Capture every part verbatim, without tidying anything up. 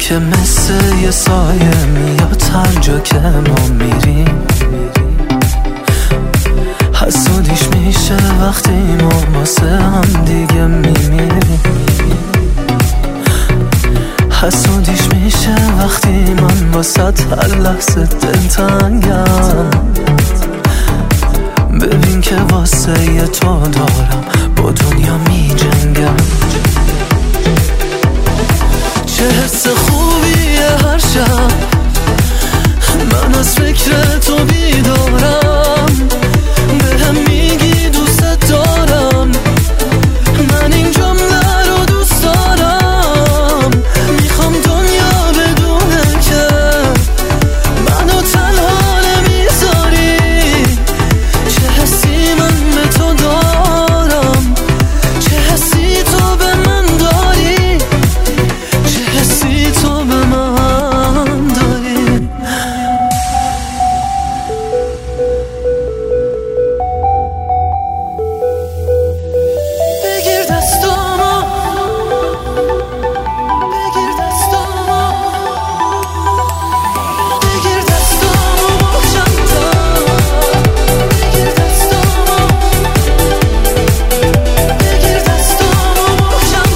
که مثل یه سایه میاد هر جا که ما میریم. حسودیش میشه وقتی ما واسه هم دیگه میمیریم. حسودیش میشه وقتی من واسه هر لحظه دلتنگم. ببین که واسه یه تو دارم با دنیا می جنگم. چه حس خوبیه هر شب من از فکر تو بیدارم. به هم میگی دوست دارم، من این جمله رو دوست دارم. میخوام دنیا بدونه که منو تنها نمیذاری. چه حسی من به تو دارم، چه حسی تو به من داری، چه حسی تو به من داری. بگیر دستامو، بگیر دستامو، بگیر دستامو محکم تر. بگیر دستامو، بگیر دستامو محکم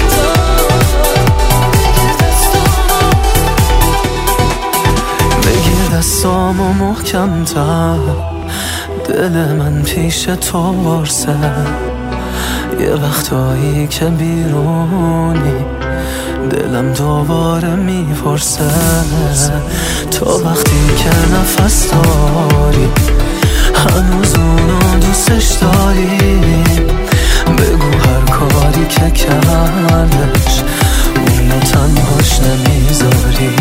تر. بگیر دستامو محکم تر. دل من پیش تو ورسه، یه وقتایی که بیرونی دلم دوباره میپرسه. تو وقتی که نفس داری هنوز اونو دوستش داری. بگو هر کاری که کردش اونو تنهاش نمیذاری.